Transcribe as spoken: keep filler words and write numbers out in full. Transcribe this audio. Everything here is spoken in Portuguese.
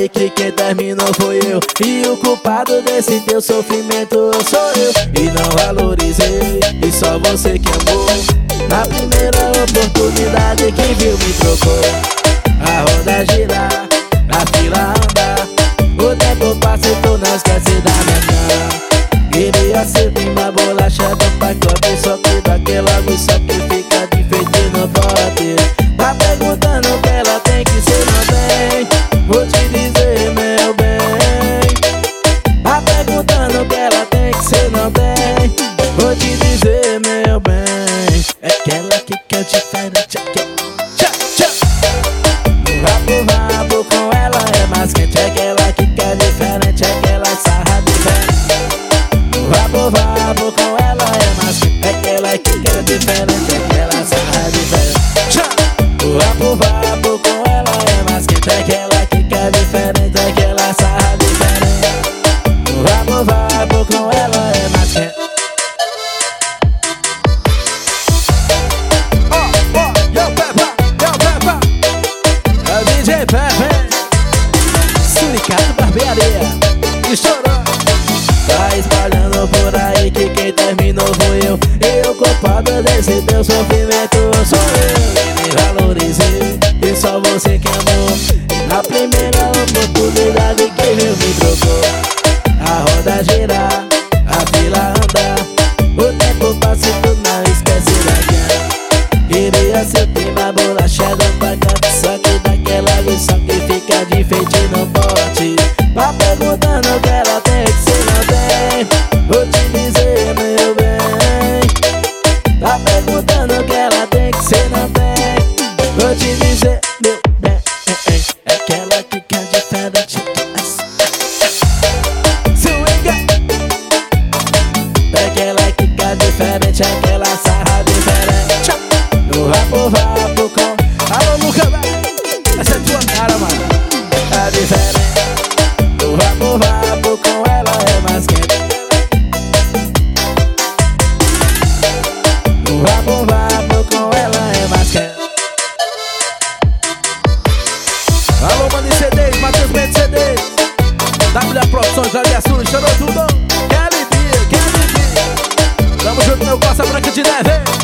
aí que quem terminou foi eu, e o culpado desse teu sofrimento sou eu. E não valorizei, e só você que amou. Na primeira oportunidade que viu me trocou. A roda girar, a fila andar, o tempo passa e tu não esquece da manhã. Queria ser prima bolacha do pacote, só que daquela luz só que fica de feito e não pode. Tá perguntando o que ela tem que ser, não tem. Vou te dizer, meu bem. Tá perguntando o que ela tem que ser, não tem. Vou te dizer, meu bem. É aquela que quer diferente, tchá, tchá. Rabo, rabo com ela é mais quente. É aquela que quer diferente, é aquela sarra diferente. Rabo, rabo com ela é mais quente. É aquela que quer diferente, é aquela sarra diferente. Rabo, rabo com ela é mais quente. É aquela que quer diferente, é aquela sarra diferente. Rabo, rabo com ela é mais quente. D J Pepe, Suricato Barbearia, estourou. Tá espalhando por aí que quem terminou foi eu, e o culpado desse teu sofrimento sou eu. Me valorizei, e só você que amou. Na primeira oportunidade que eu me trocou. A roda girar, a fila andar, o tempo passa e tu não esquece da quem. Queria ser prima bolacha do pacote, só que daquela luz só que fica de feito e não pode. Tá perguntando o que ela tem que ser, não tem. Vou te dizer, meu bem. Tá perguntando o que ela tem que ser, não tem. Vou te dizer, meu bem. É aquela que quer diferente. Swinga. É aquela que quer diferente, é aquela sarra diferente. No rabo, rabo com... Alô, Luca, essa é tua cara, mano. É diferente. No rabo, rabo com ela é mais quente. No rabo, rabo com ela é mais quente. Alô, mano de C Ds, Matheus Mendes C Ds, W A Produções, Aliações, chorou tudo. Quer aliviar, quer aliviar. Tamo junto, meu Costa Branca de Neve.